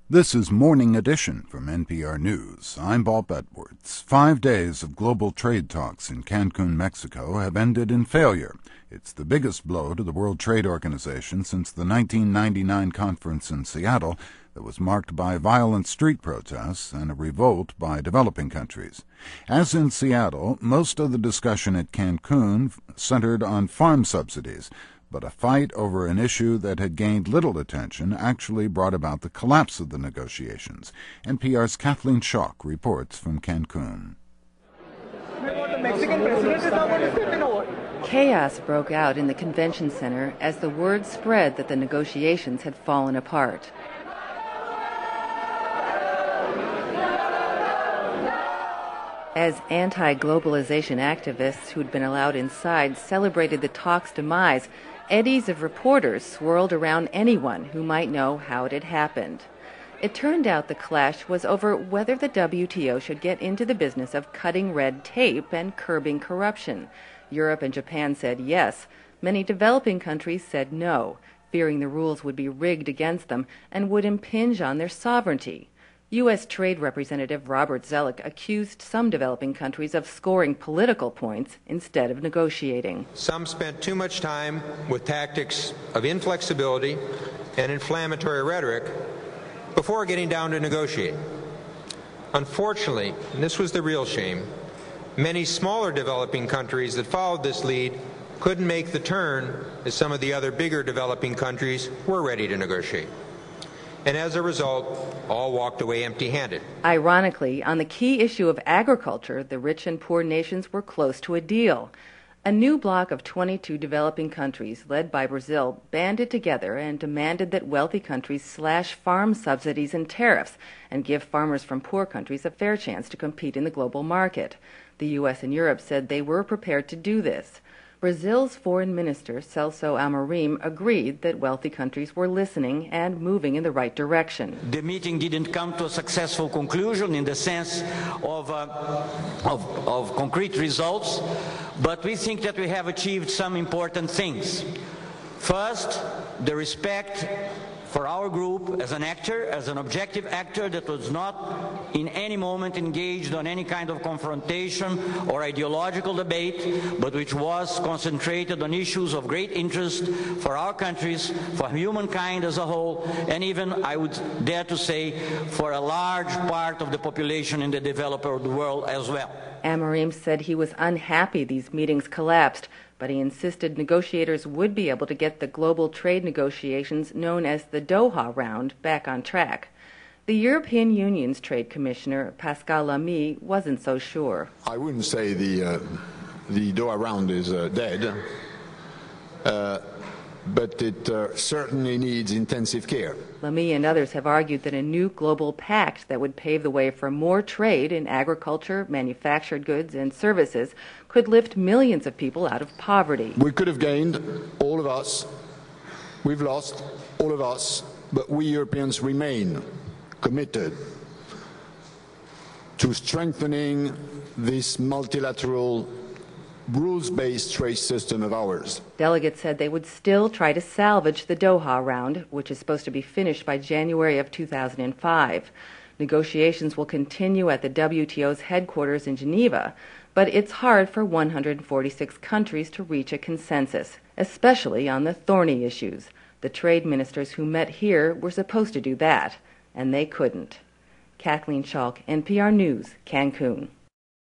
This is Morning Edition from NPR News. I'm Bob Edwards. 5 days of global trade talks in Cancun, Mexico have ended in failure. It's the biggest blow to the World Trade Organization since the 1999 conference in Seattle that was marked by violent street protests and a revolt by developing countries. As in Seattle, most of the discussion at Cancun centered on farm subsidies, but a fight over an issue that had gained little attention actually brought about the collapse of the negotiations. NPR's Kathleen Schock reports from Cancun. Chaos broke out in the convention center as the word spread that the negotiations had fallen apart. As anti-globalization activists who'd been allowed inside celebrated the talk's demise, eddies of reporters swirled around anyone who might know how it had happened. It turned out the clash was over whether the WTO should get into the business of cutting red tape and curbing corruption. Europe and Japan said yes. Many developing countries said no, fearing the rules would be rigged against them and would impinge on their sovereignty. U.S. Trade Representative Robert Zoellick accused some developing countries of scoring political points instead of negotiating. Some spent too much time with tactics of inflexibility and inflammatory rhetoric before getting down to negotiate. Unfortunately, and this was the real shame, many smaller developing countries that followed this lead couldn't make the turn as some of the other bigger developing countries were ready to negotiate. And as a result, all walked away empty-handed. Ironically, on the key issue of agriculture, the rich and poor nations were close to a deal. A new bloc of 22 developing countries, led by Brazil, banded together and demanded that wealthy countries slash farm subsidies and tariffs and give farmers from poor countries a fair chance to compete in the global market. The U.S. and Europe said they were prepared to do this. Brazil's foreign minister, Celso Amorim, agreed that wealthy countries were listening and moving in the right direction. The meeting didn't come to a successful conclusion in the sense of concrete results, but we think that we have achieved some important things. First, the respect for our group as an actor, as an objective actor that was not in any moment engaged on any kind of confrontation or ideological debate, but which was concentrated on issues of great interest for our countries, for humankind as a whole, and even, I would dare to say, for a large part of the population in the developed world as well. Amorim said he was unhappy these meetings collapsed, but he insisted negotiators would be able to get the global trade negotiations known as the Doha Round back on track. The European Union's Trade Commissioner, Pascal Lamy, wasn't so sure. I wouldn't say the Doha Round is dead, but it certainly needs intensive care. Lamy and others have argued that a new global pact that would pave the way for more trade in agriculture, manufactured goods, and services could lift millions of people out of poverty. We could have gained, all of us. We've lost, all of us. But we Europeans remain committed to strengthening this multilateral rules-based trade system of ours. Delegates said they would still try to salvage the Doha Round, which is supposed to be finished by January of 2005. Negotiations will continue at the WTO's headquarters in Geneva, but it's hard for 146 countries to reach a consensus, especially on the thorny issues. The trade ministers who met here were supposed to do that, and they couldn't. Kathleen Schock, NPR News, Cancun.